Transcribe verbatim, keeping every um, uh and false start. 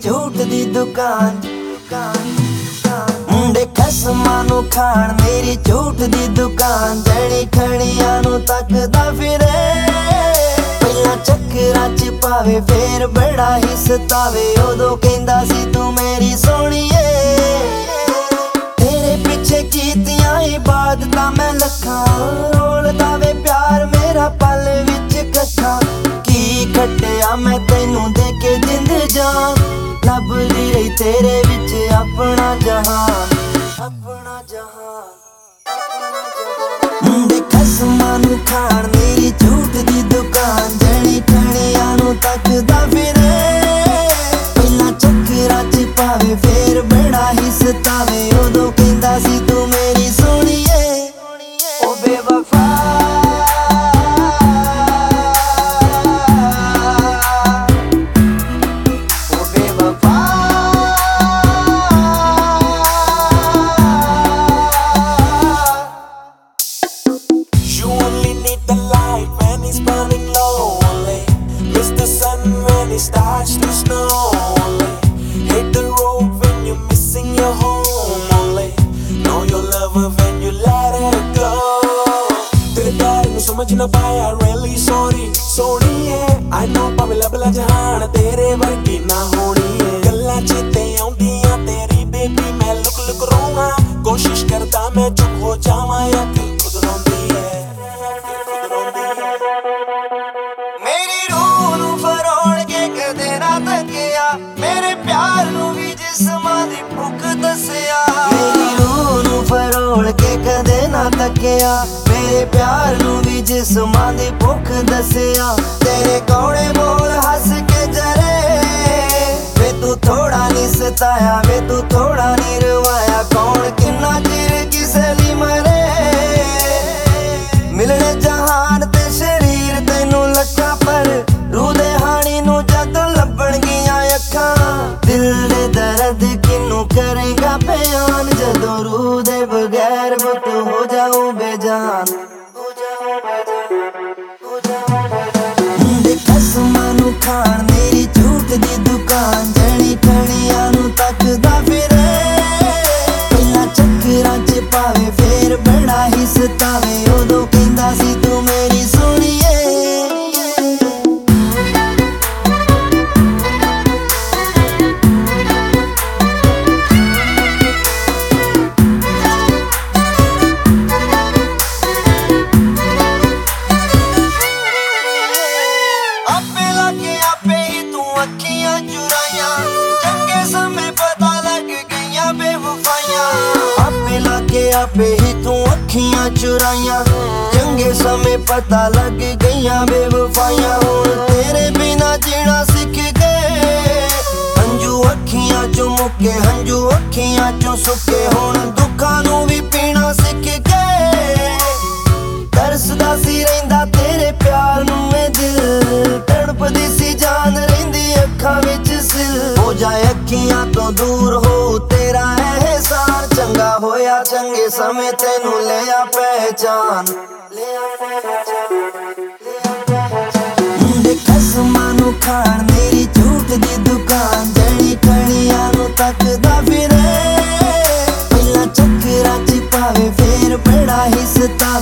झूठ दी दुकान। मुंडे खसमां नू खाण मेरी झूठ दी दुकान। जणी खणियां नू तकदा फिरे पहला चक्करां च पावे फेर बड़ा ही सतावे। उदों कहंदा सी तू मेरी सोहणीए तेरे पिछे कीतियां इबादतां मैं लखां। रोलदा वे प्यार मेरा पल विच कट्ठा। की खट्टिया मैं तैनू दे के जिंद जान। लभदी रही तेरे विच अपना जहान अपना जहान। मुंडे खसमां नू खाण मेरी झूठ दी दुकान। जणी खणियां नू तकदा फिरे पहला चक्करां च पावे फेर बड़ा ही सतावे। उदों कहंदा सी तू मेरी सोहणीए ओ बेवफा। Starts to snow only. Hit the road when you're missing your home only. Know your lover when you let it go. तेरे प्यार नू समझ ना पाया really sorry सोनी है। I know भावें लब ला जहान तेरे वर्गी ना होनी है। गल्लां चेते आउंदियां तेरी बेबी मैं लुक लुक रोवां। कोशिश करदा मैं चुप हो जावां या तू खुद रोंदी है खुद रोंदी है। मेरी रूह नू फरोल के कदे ना तकिया मेरे प्यार नू भी जिस्मां दी भुख दसिया। मेरी रूह नू फरोल के कदे ना तकिया मेरे प्यार नू भी जिस्मां दी भुख दसिया। तेरे कौड़े बोल हस के जरे वे तू थोड़ा नी सताया वे तू थोड़ा नी रवाया। कौन किन्ना चिर किसे ली मरे मिलने जहान ते शरीर तैनू लखा पर रूह दे हानी नू जदों लभण गियां अखां। दिल दे दर्द किनू करेगा बयान जदों रूह दे बगैर बुत हो जाऊं बेजान हो जाऊं बेजान हो जाऊं बेजान। मुंडे खसमां नू खाण मेरी झूठ दी दुकान। जणी खणियां नू तकदा फिरे पहला चक्करां च पावे फेर बड़ा ही सतावे। उदों कहंदा सी तू मेरी सोहणीए। आपे लागे आपे ही तू अखियां चुराइयां चंगे समय पता लग गईयां बेवफाइयां। आपे लागे आपे ही तू अखियां चुराइयां चंगे समय पता लग गईयां बेवफाइयां। हुण तेरे बिना जीना सीख गए हंजू अखियां चों मुके हंजू अखियां चों सुके। हुण दुखां नू भी पीना सीख गए तरसदा सी रहिंदा तेरे प्यार नू ए दिल। तड़पदी सी जान रहिंदी अखां विच सिल। हो जाए अखियां तो दूर हो तेरा एहसान। चंगा होया चंगे समय तैनू लिया पहचान लिया पहचान। मुंडे खसमां नू खाण मेरी झूठ दी दुकान। जणी खणियां नू तकदा फिरे पहला चक्करां च पावे फेर बड़ा ही सतावे।